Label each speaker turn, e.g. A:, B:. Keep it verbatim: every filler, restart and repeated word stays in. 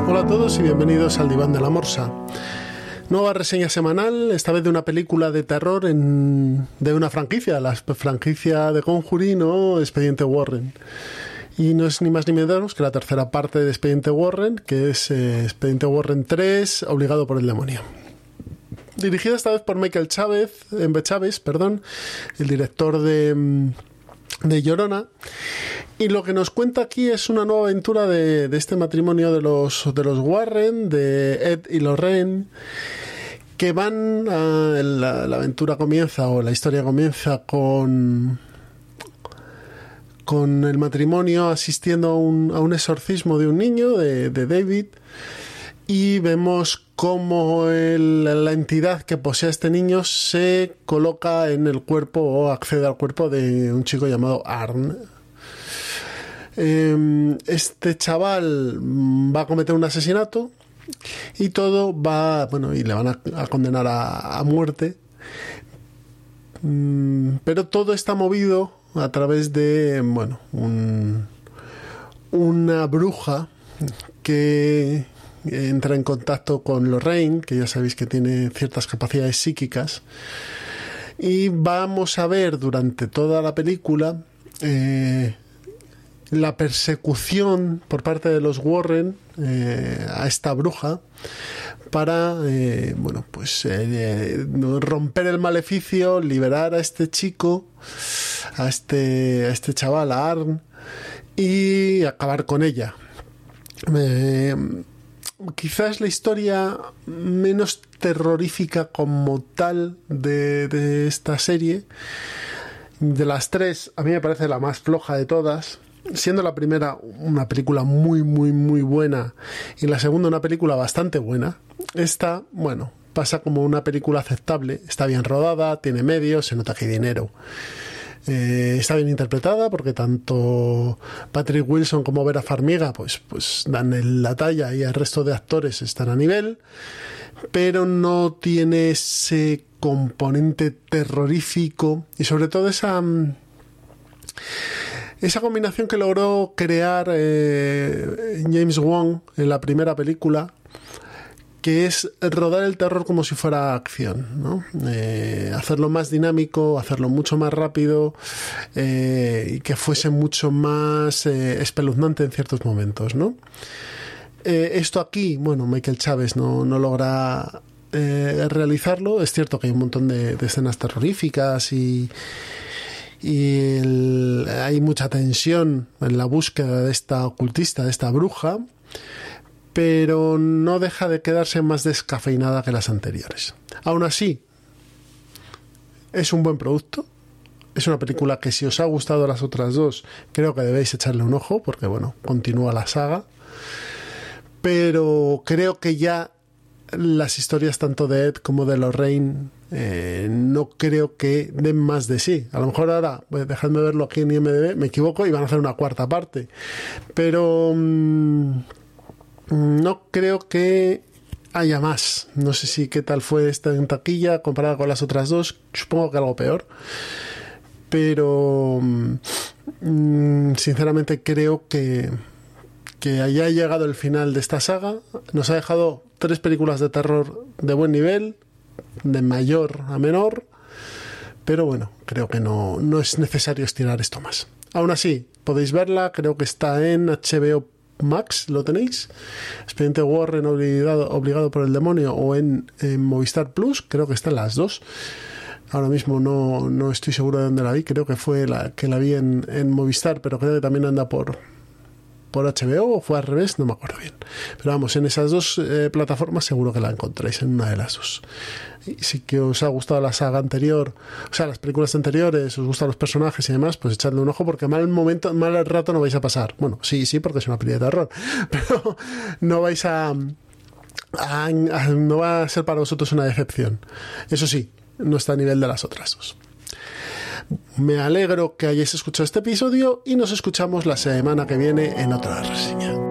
A: Hola a todos y bienvenidos al Diván de la Morsa. Nueva reseña semanal, esta vez de una película de terror en, de una franquicia, la franquicia de Conjuring o Expediente Warren. Y no es ni más ni menos que la tercera parte de Expediente Warren, que es eh, Expediente Warren tres, Obligado por el demonio. Dirigida esta vez por Michael Chávez, eh, Chávez, perdón, el director de, de Llorona. Y lo que nos cuenta aquí es una nueva aventura de, de este matrimonio de los, de los Warren, de Ed y Lorraine, que van a, la, la aventura comienza, o la historia comienza con, con el matrimonio asistiendo a un, a un exorcismo de un niño, de, de David, y vemos cómo el, la entidad que posee a este niño se coloca en el cuerpo o accede al cuerpo de un chico llamado Arn. Este chaval va a cometer un asesinato y todo va, bueno, y le van a, a condenar a, a muerte, pero todo está movido a través de, bueno, un, una bruja que entra en contacto con Lorraine, que ya sabéis que tiene ciertas capacidades psíquicas, y vamos a ver durante toda la película eh, la persecución por parte de los Warren eh, a esta bruja para eh, bueno pues eh, romper el maleficio, liberar a este chico, a este, a este chaval, a Arn, y acabar con ella. Eh, quizás la historia menos terrorífica como tal de, de esta serie. De las tres, a mí me parece la más floja de todas, siendo la primera una película muy, muy, muy buena y la segunda una película bastante buena. Esta, bueno, pasa como una película aceptable, está bien rodada, tiene medios, se nota que hay dinero. Eh, está bien interpretada porque tanto Patrick Wilson como Vera Farmiga pues, pues dan el, la talla, y el resto de actores están a nivel, pero no tiene ese componente terrorífico y sobre todo esa esa combinación que logró crear eh, James Wan en la primera película, que es rodar el terror como si fuera acción, ¿no? Eh, hacerlo más dinámico, hacerlo mucho más rápido eh, y que fuese mucho más eh, espeluznante en ciertos momentos, ¿no? Eh, esto aquí, bueno, Michael Chávez no, no logra eh, realizarlo. Es cierto que hay un montón de, de escenas terroríficas y, y el, hay mucha tensión en la búsqueda de esta ocultista, de esta bruja, pero no deja de quedarse más descafeinada que las anteriores. Aún así, es un buen producto. Es una película que, si os ha gustado las otras dos, creo que debéis echarle un ojo, porque bueno, continúa la saga. Pero creo que ya las historias tanto de Ed como de Lorraine eh, no creo que den más de sí. A lo mejor ahora, pues, dejadme verlo aquí en I M D B, me equivoco y van a hacer una cuarta parte. Pero mmm, no creo que haya más. No sé si qué tal fue esta en taquilla comparada con las otras dos. Supongo que algo peor. Pero mmm, sinceramente creo que que haya llegado el final de esta saga. Nos ha dejado tres películas de terror de buen nivel, de mayor a menor, pero bueno, creo que no, no es necesario estirar esto más. Aún así, podéis verla, creo que está en H B O Max, ¿lo tenéis? Expediente Warren obligado, obligado por el demonio, o en, en Movistar Plus, creo que están las dos. Ahora mismo no, no estoy seguro de dónde la vi, creo que fue la que la vi en, en Movistar, pero creo que también anda por... por H B O, o fue al revés, no me acuerdo bien, pero vamos, en esas dos eh, plataformas seguro que la encontráis, en una de las dos. Y si que os ha gustado la saga anterior, o sea, las películas anteriores, os gustan los personajes y demás, pues echadle un ojo, porque mal momento, mal rato no vais a pasar. Bueno, sí, sí, porque es una película de terror, pero no vais a, a, a no va a ser para vosotros una decepción. Eso sí, no está a nivel de las otras dos. Me alegro que hayáis escuchado este episodio y nos escuchamos la semana que viene en otra reseña.